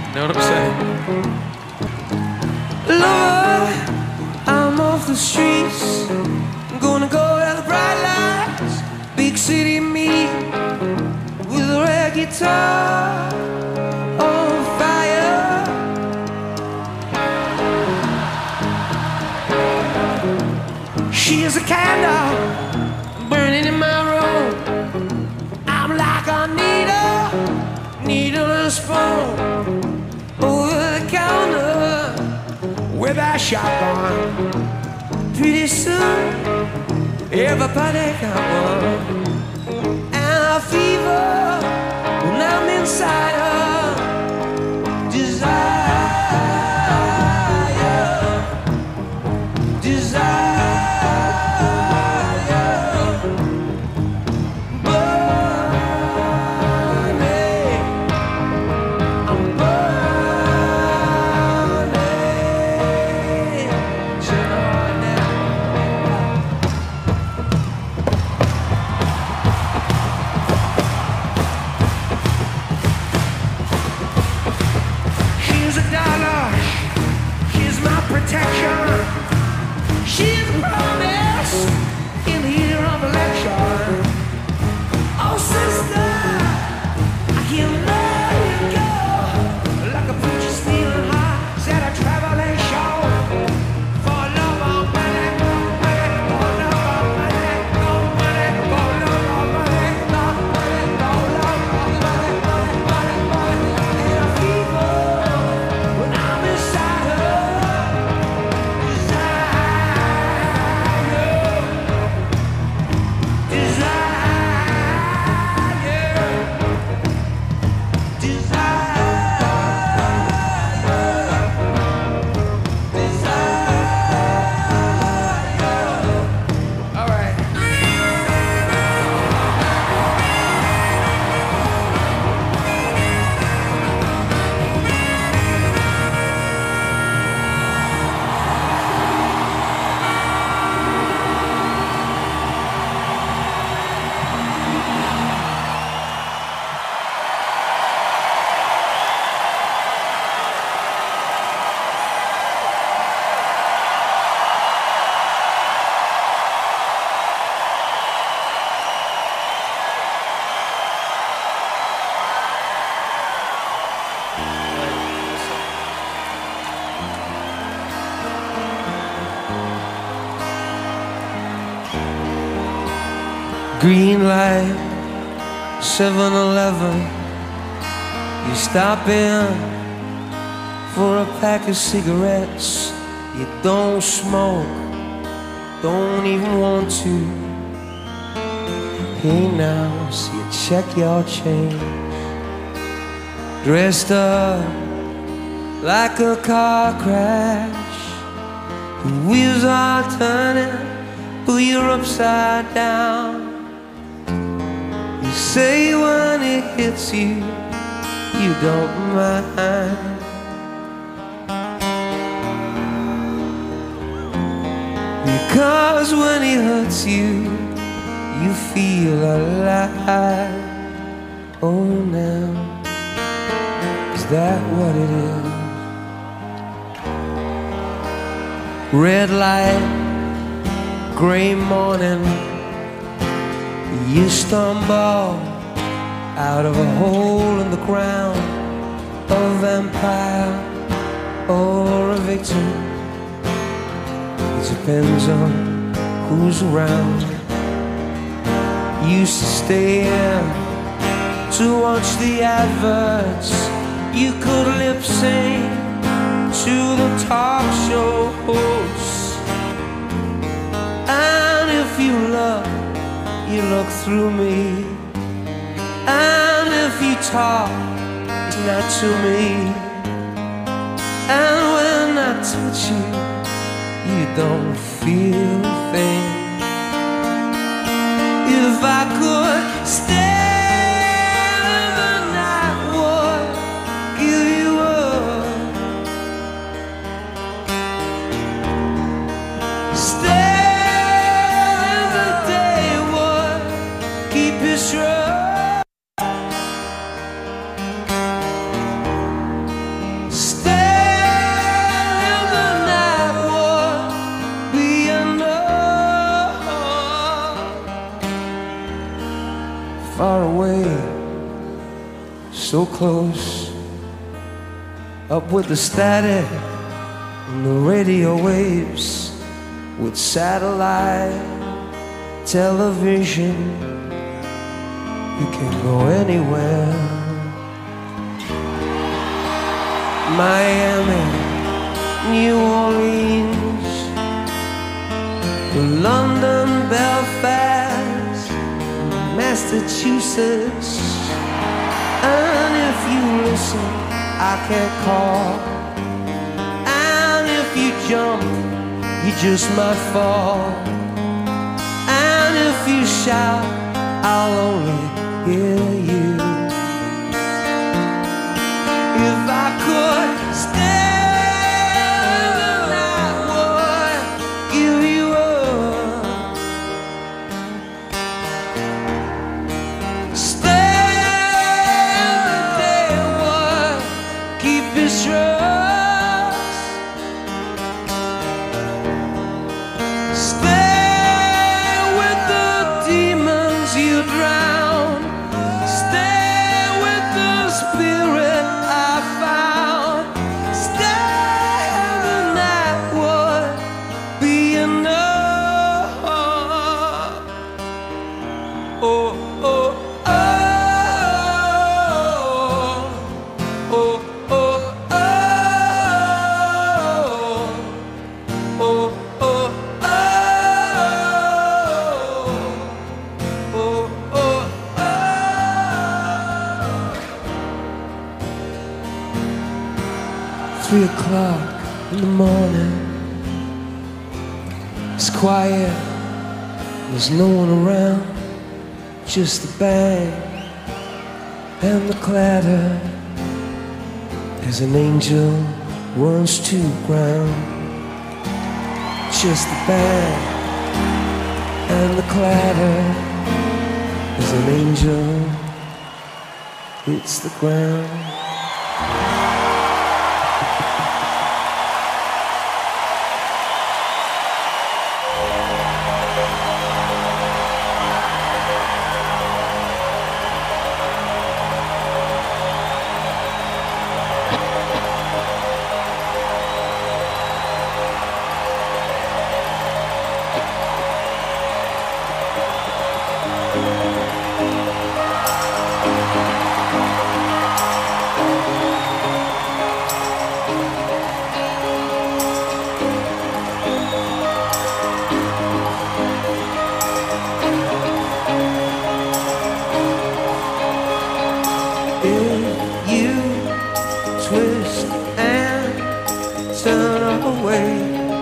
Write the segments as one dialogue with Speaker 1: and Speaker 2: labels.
Speaker 1: Know what I'm saying?
Speaker 2: Lord, I'm off the streets. I'm gonna go where the bright lights. Big city me with a red guitar on fire. She's a candle burning in my room. I'm like a needle and a spoon over the counter with a shotgun. Pretty soon, everybody got one. And a fever when I'm inside her. Desire. Protection. She's a promise in the year of election. Oh, sister, I can't let you go. Like a preacher stealing hearts at a traveling show. For love or money, for love or money, no money, for love or money, no money, for love or money, money. And a fever when I'm inside her. Green light, 7-Eleven. You stop in for a pack of cigarettes. You don't smoke, don't even want to. Hey now, so you check your change. Dressed up like a car crash. The wheels are turning, but you're upside down. You say when it hits you, you don't mind. Because when it hurts you, you feel alive. Oh now, is that what it is? Red light, gray morning. You stumble out of a hole in the ground, a vampire or a victim. It depends on who's around. Used to stay in to watch the adverts. You could lip sync to the talk show hosts. And if you love, you look through me, and if you talk, it's not to me. And when I touch you, you don't feel a thing. If I could stay the night, would give you up. Stay so close, up with the static and the radio waves, with satellite television. You can go anywhere. Miami, New Orleans, London, Belfast, Massachusetts. And if you listen, I can't call. And if you jump, you just might fall. And if you shout, I'll only hear you. If I could stay, I would give you up. Stay the day would keep his trust. Stay with the demons you drown. Stay with the spirit I found. Stay the night would be enough. Oh, oh, oh, oh, oh, oh, oh, oh, oh. Oh, oh, oh. 3 o'clock in the morning. It's quiet, there's no one around, just the bang and the clatter as an angel runs to the ground. Just the bang and the clatter as an angel hits the ground. Twist and turn away.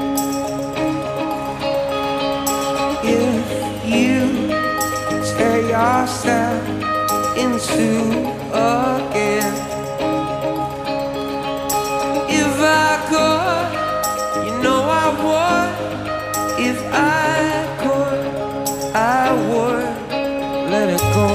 Speaker 2: If you tear yourself into again. If I could, you know I would. If I could, I would let it go.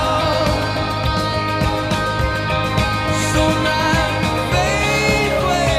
Speaker 2: So my faith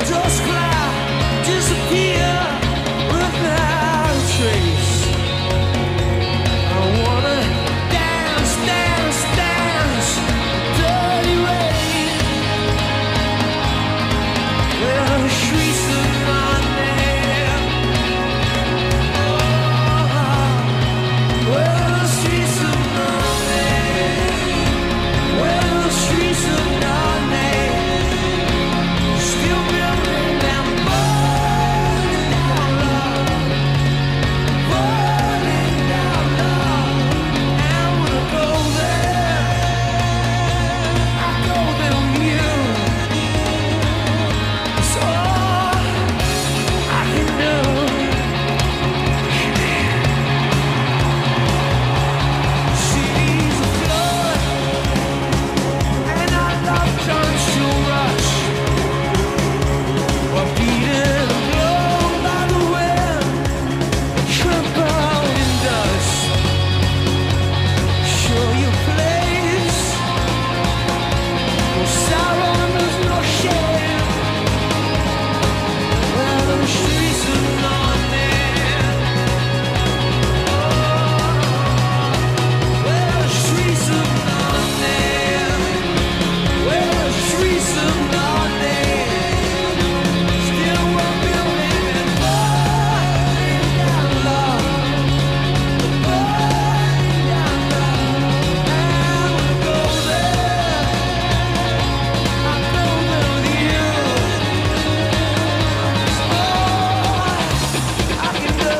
Speaker 2: dust cloud disappear without a trace. I wanna dance, dance, dance, dirty rain. Well, the streets of London. Oh, well, the streets of London. Well, the streets of London. Still building and burning down love, burning down love. I wanna go there. I go there with you. It's all I can do. Cities of flood, and our love turns to rush. We're beaten and blown by the wind, trampled in dust. Show your place. No sorrow and there's no shame. Well, the streets of London. Well, the streets of London. Well, the streets of London. Still we're building and burning down love, burning down love. I wanna go there. I go there with you. It's all I can do.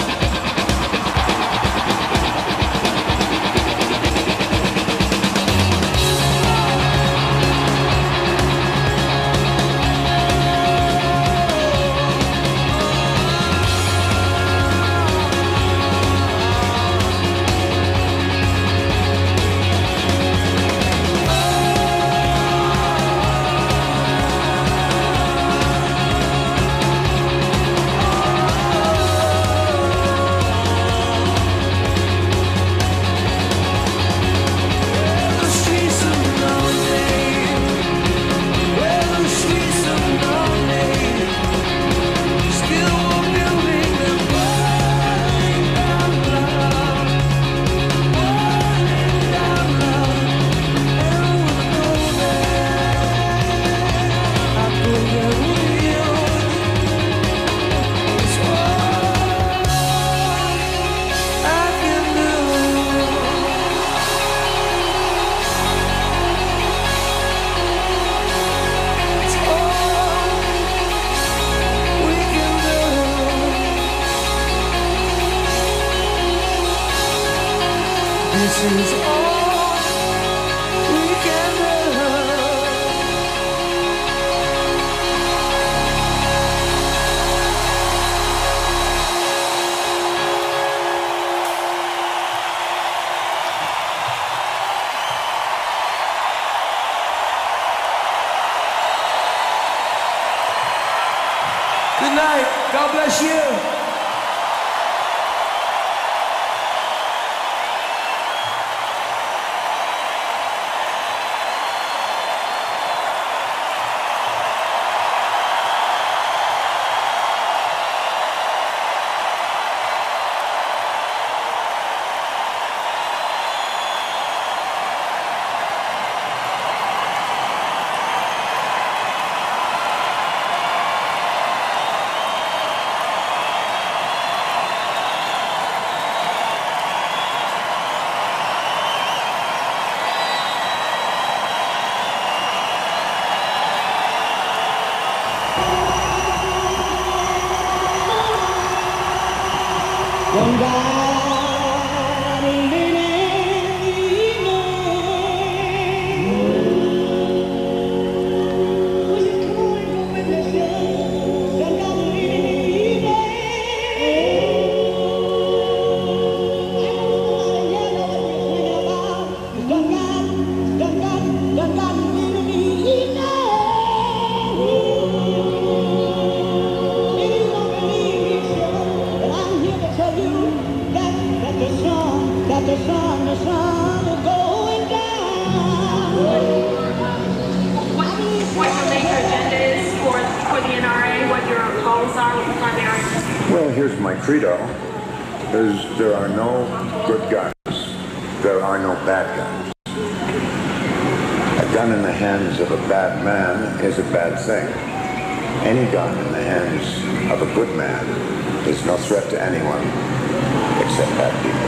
Speaker 2: The streets of London. Well, the streets of London. Still we're building and burning down love, burning down love. And I wanna go there. I go there with you. It's all I can do. It's all we can do. This is all we can do. Good night. God bless you.
Speaker 1: Tell you here's my credo, is there are no good guns. There are no bad guns. A gun in the hands of a bad man is a bad thing. Any gun in the hands of a good man is no threat to anyone except bad people.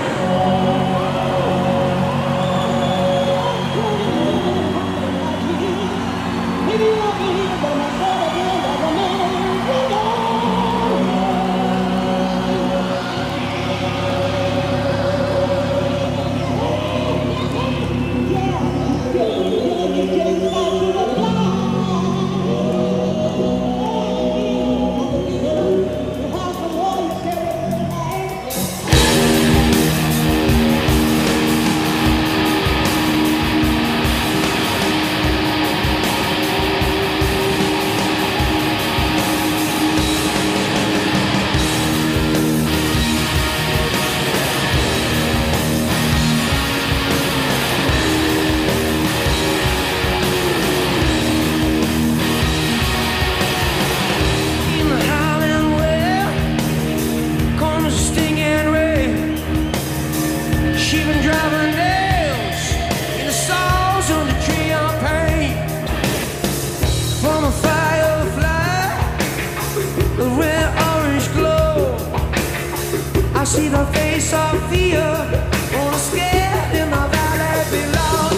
Speaker 2: See the face of fear on a scale in the valley below.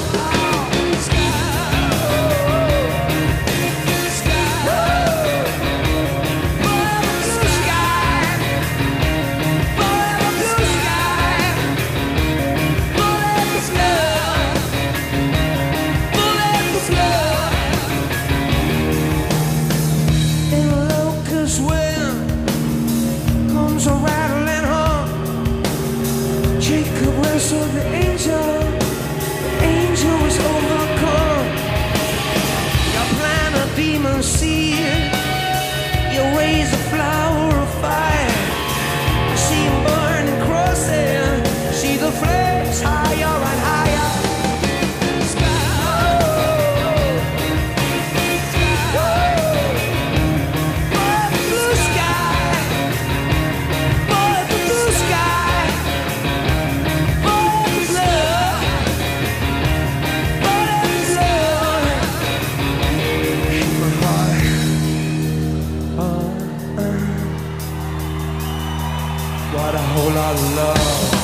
Speaker 2: So the angel was overcome. Your plan a demon seed, your ways a flower of fire. See him burn and crossing, see the flames higher and higher. What a whole lot of love.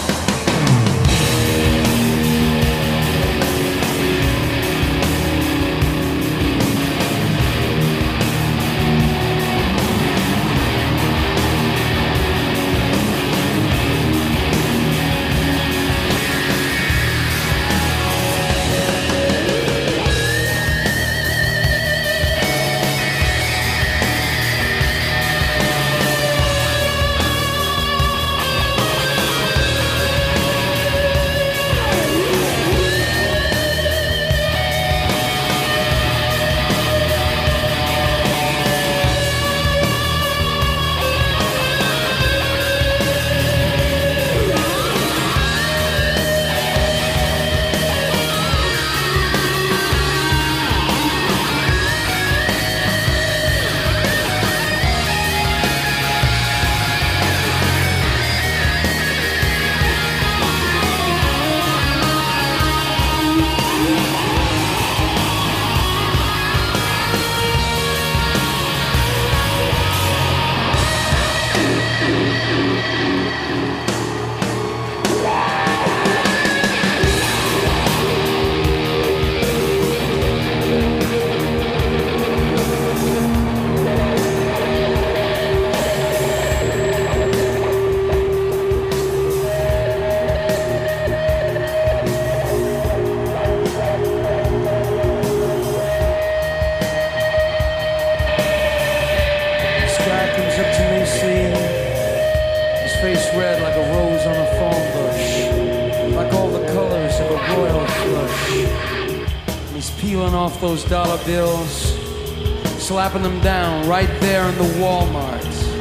Speaker 2: Face red like a rose on a thorn bush, like all the colors of a royal flush. And he's peeling off those dollar bills, slapping them down right there in the Walmart.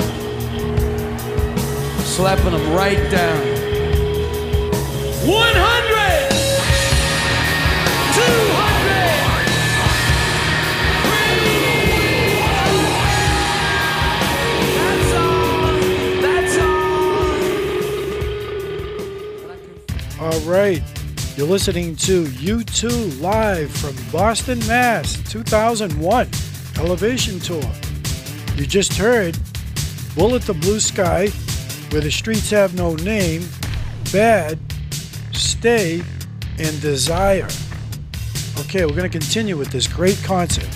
Speaker 2: Slapping them right down. 100! 200! That's all.
Speaker 3: right. You're listening to U2 live from Boston, Mass. 2001 Elevation Tour. You just heard Bullet the Blue Sky, Where the Streets Have No Name, Bad, Stay, and Desire. Okay, we're going to continue with this great concert.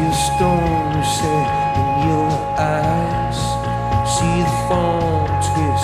Speaker 2: Storm set in your eyes, see the form twist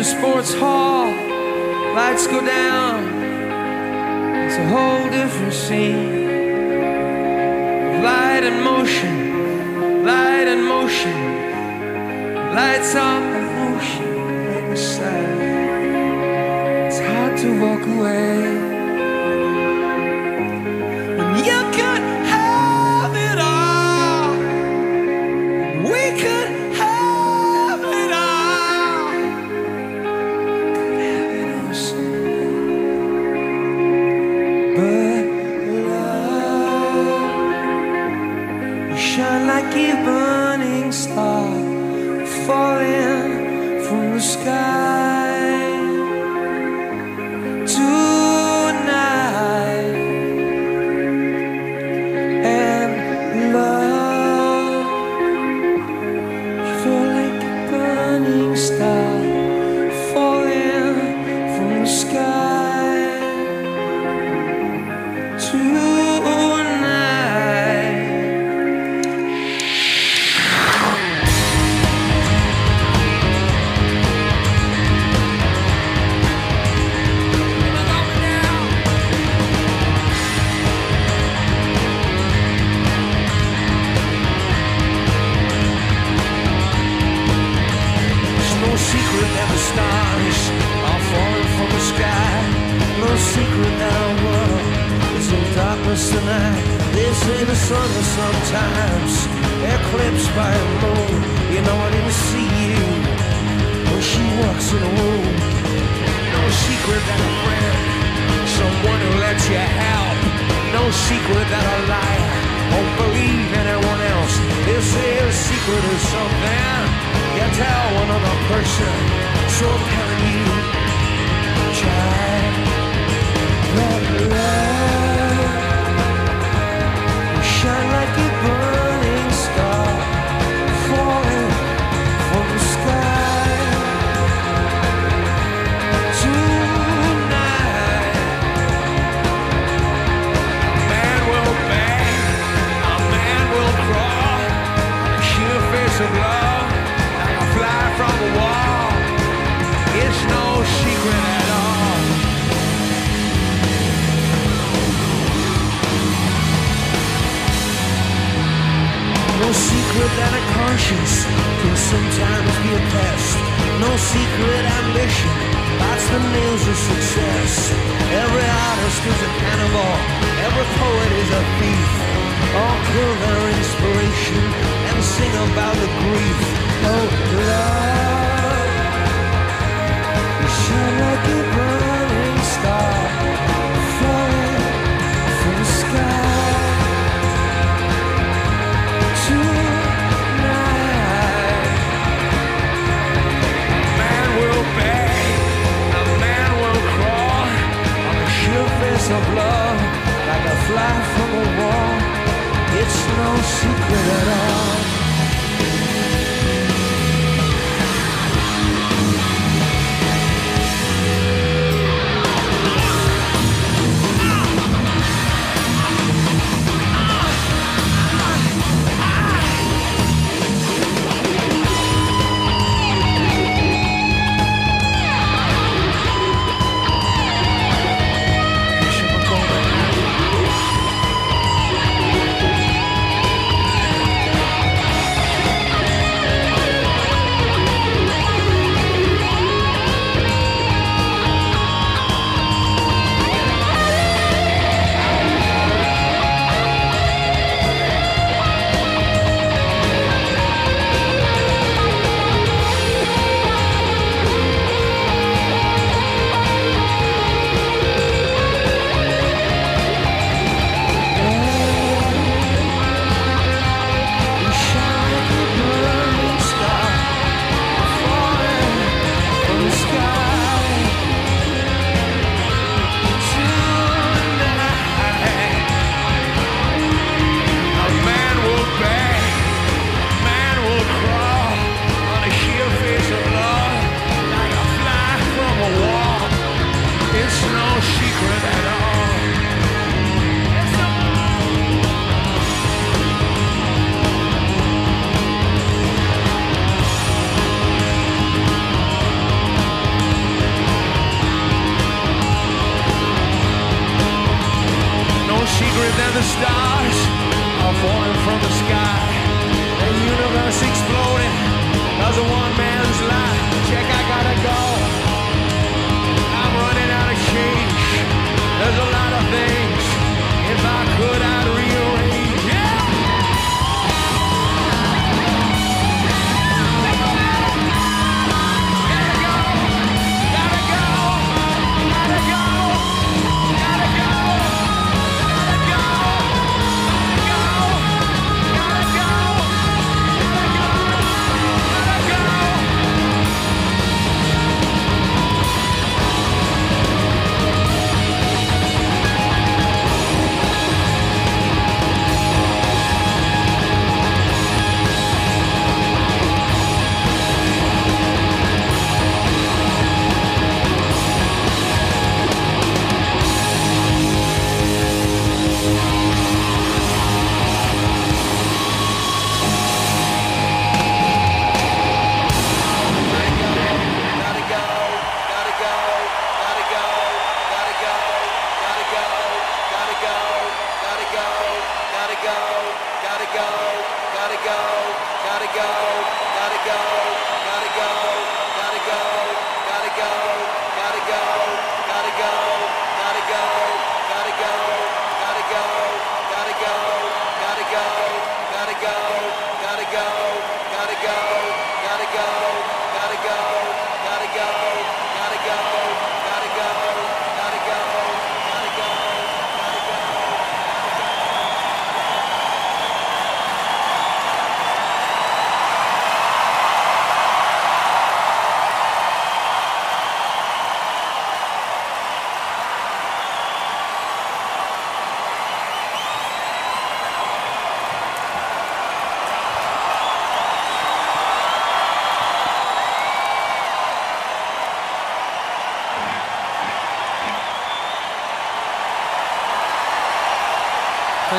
Speaker 2: sports hall, lights go down. It's a whole different scene. Light and motion, light and motion. Lights up and motion on the side. It's hard to walk away. When you could have it all, we could have it all. Could have it all soon. But love, you shine like a burning star, falling from the sky tonight. And love, you feel like a burning star falling from the sky tonight. Secret that the stars are falling from the sky. No secret that our world is in darkness tonight. They say the sun is sometimes eclipsed by a moon. You know I didn't see you when she walks in a room. No secret that a friend, someone who lets you help. No secret that a liar won't believe anyone else. They say a secret is something you tell one other person. So I'm telling you, child, that love will shine like a burning star falling from the sky tonight. A man will beg, a man will crawl on the sheer face of love, like a fly from the wall. It's no secret at all. No secret that a conscience can sometimes be a pest. No secret ambition bites the nails of success. Every artist is a cannibal, every poet is a thief. All kill their inspiration and sing about the grief. Oh, love, you shine like a burning star falling from the sky tonight. A man will beg, a man will crawl on the sheer face of love like a fly from a wall. It's no secret at all.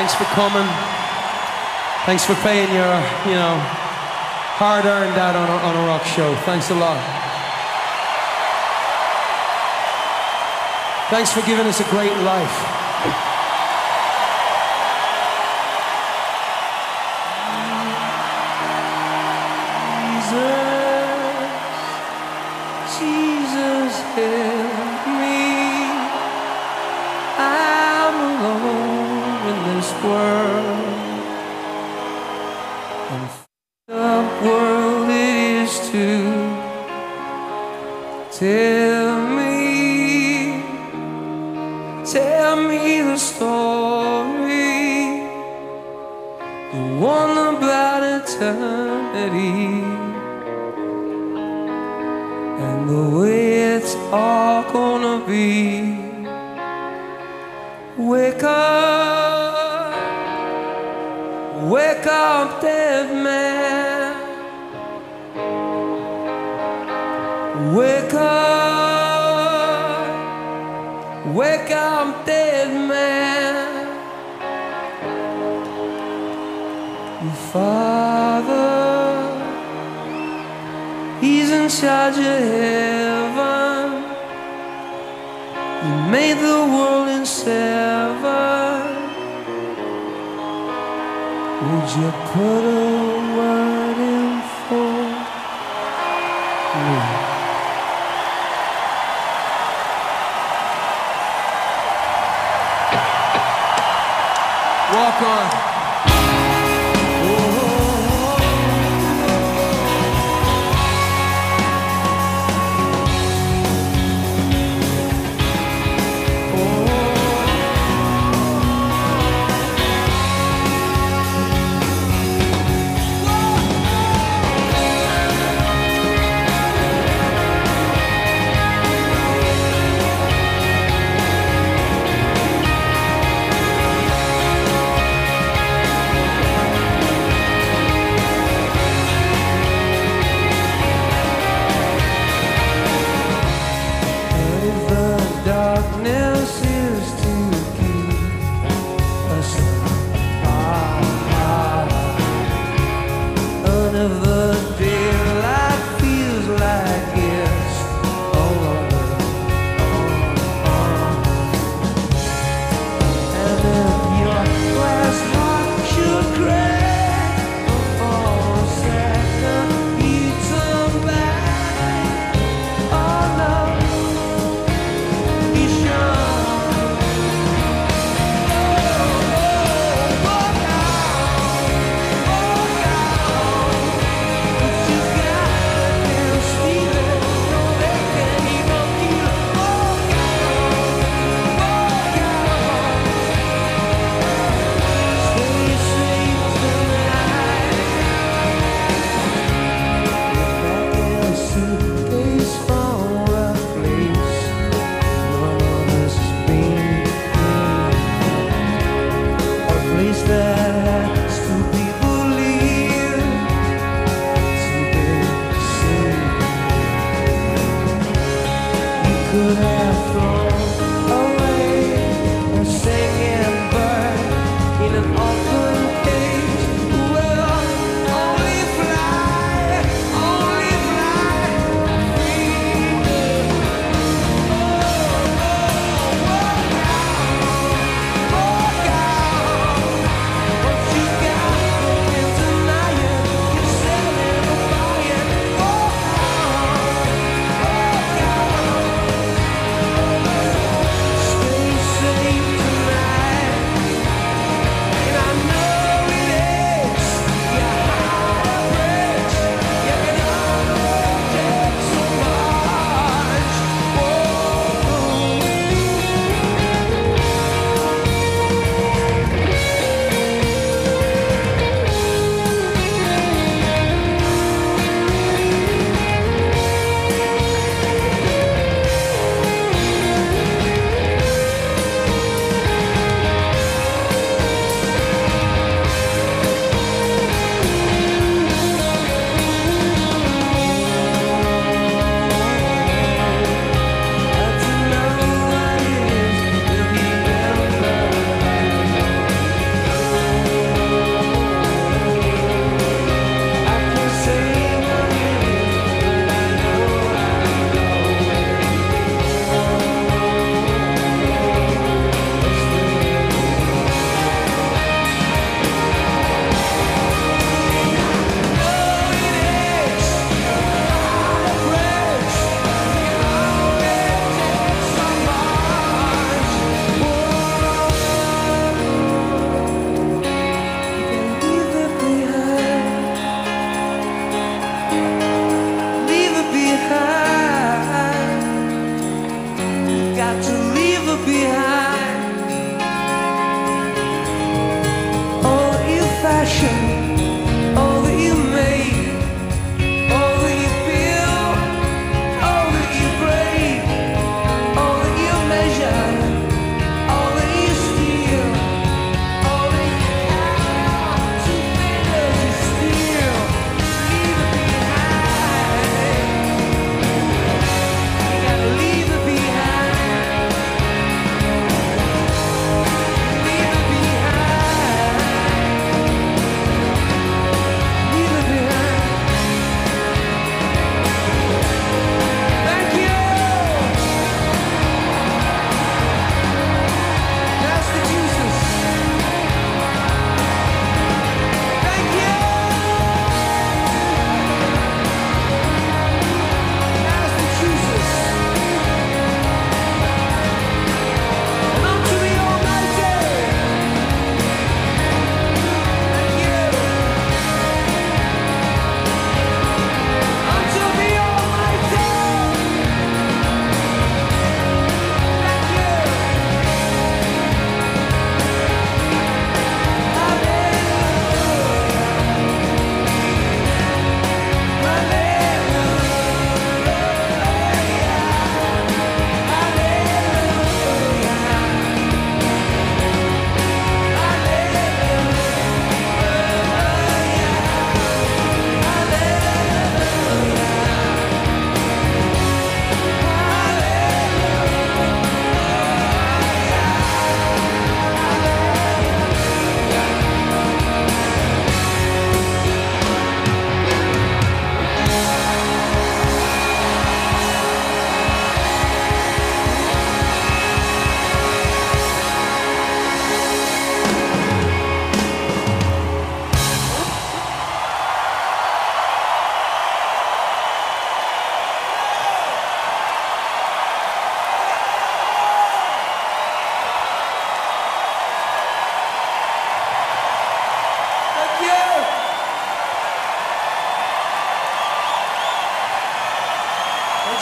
Speaker 4: Thanks for coming. Thanks for paying your, hard-earned that on a rock show. Thanks a lot. Thanks for giving us a great life. Jesus, help me. I'm alone in this world. And the world it is to tell me the story, the one about eternity, and the way it's all gonna be. Wake up, dead man. Wake up, dead man. Your father, he's in charge of heaven. He made the world in 7. Would you put a word in for me? Walk on.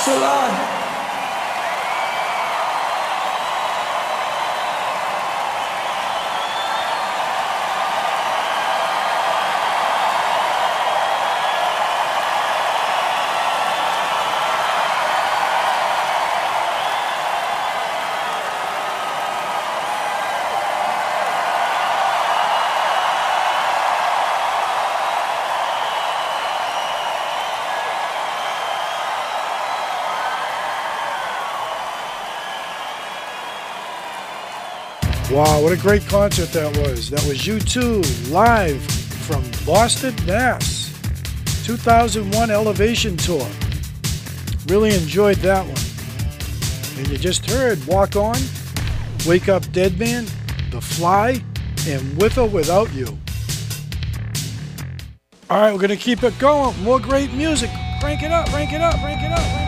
Speaker 2: Thanks a lot.
Speaker 3: Wow, what a great concert that was. That was U2 live from Boston, Mass. 2001 Elevation Tour. Really enjoyed that one. And you just heard Walk On, Wake Up Dead Man, The Fly, and With or Without You. All right, we're going to keep it going. More great music. Crank it up, crank it up, crank it up, crank it up.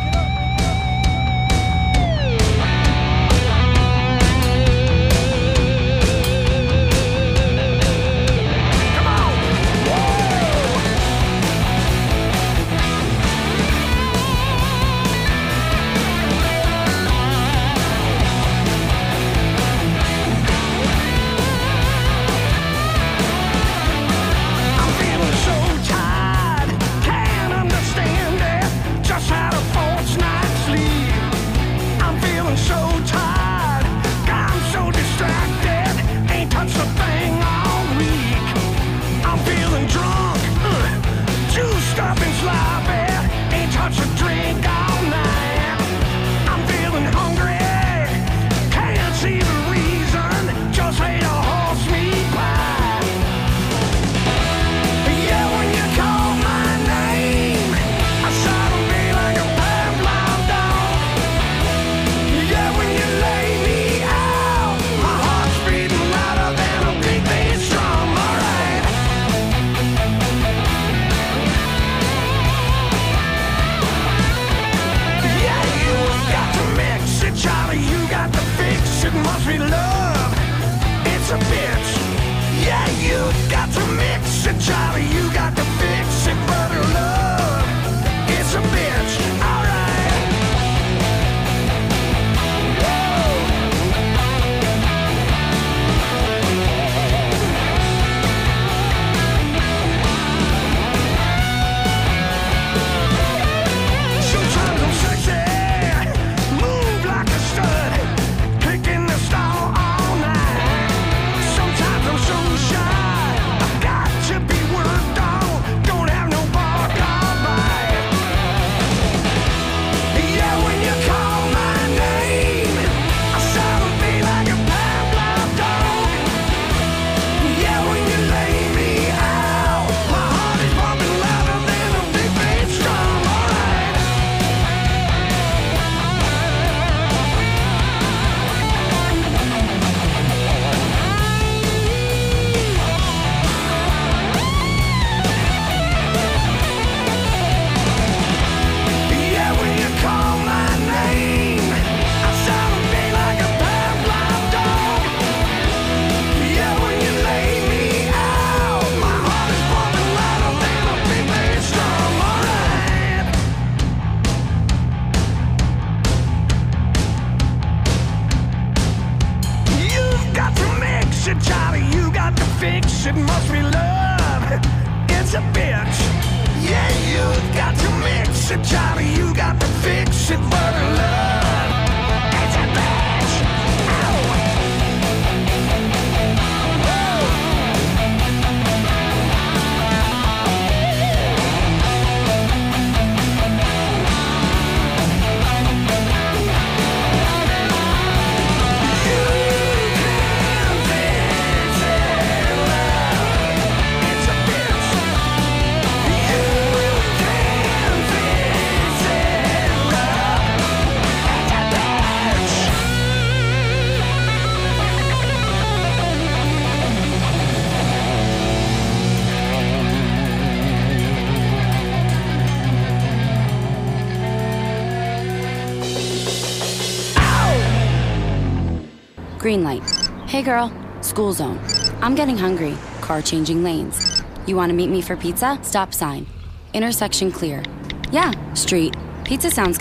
Speaker 5: Green light. Hey girl, school zone. I'm getting hungry. Car changing lanes. You want to meet me for pizza? Stop sign. Intersection clear. Yeah, street. Pizza sounds good.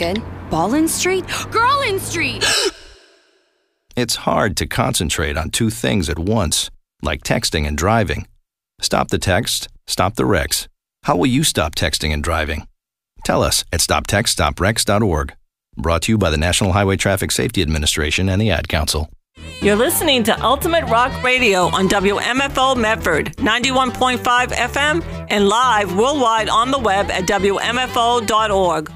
Speaker 5: Ballin Street? Girlin Street!
Speaker 6: It's hard to concentrate on two things at once, like texting and driving. Stop the text, stop the wrecks. How will you stop texting and driving? Tell us at stoptextstopwrecks.org. Brought to you by the National Highway Traffic Safety Administration and the Ad Council.
Speaker 7: You're listening to Ultimate Rock Radio on WMFO Medford, 91.5 FM, and live worldwide on the web at WMFO.org.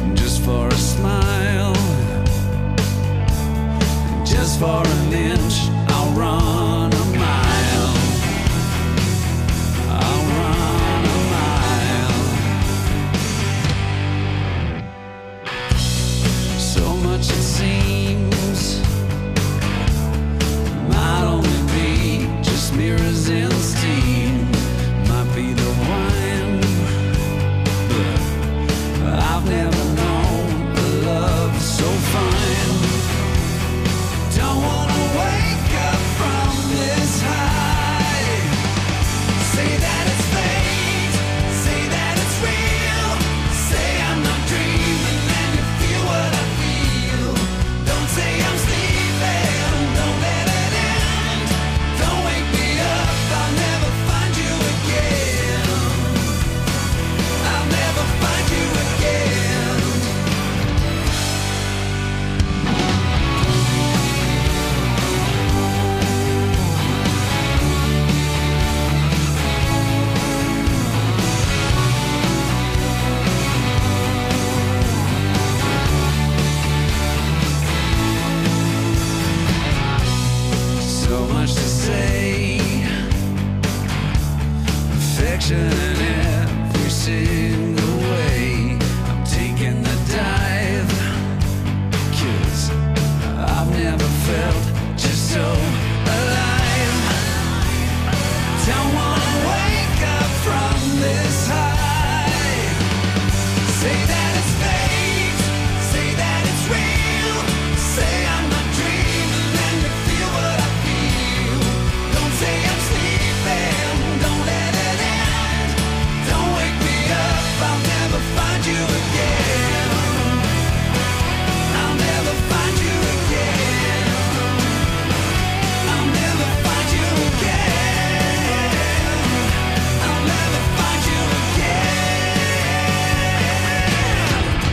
Speaker 4: for an inch.